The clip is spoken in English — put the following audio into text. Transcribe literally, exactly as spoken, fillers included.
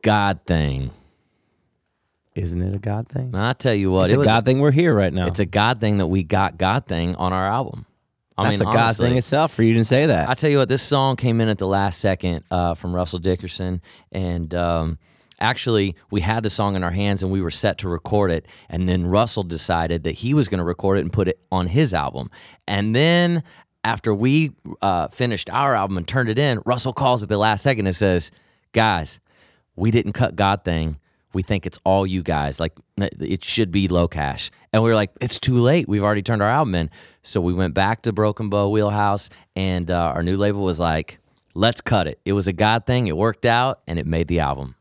God thing. Isn't it a God thing? I tell you what, It's it a was God thing. We're here right now. It's a God thing that we got God thing on our album. I That's mean, a God honestly, thing itself for you to say that. I tell you what, this song came in at the last second uh, from Russell Dickerson, and um, actually, we had the song in our hands and we were set to record it, and then Russell decided that he was going to record it and put it on his album. And then after we uh, finished our album and turned it in, Russell calls at the last second and says, guys, we didn't cut God thing. We think it's all you guys. Like, it should be Low Cash. And we were like, it's too late. We've already turned our album in. So we went back to Broken Bow Wheelhouse, and uh, our new label was like, let's cut it. It was a God thing. It worked out, and it made the album.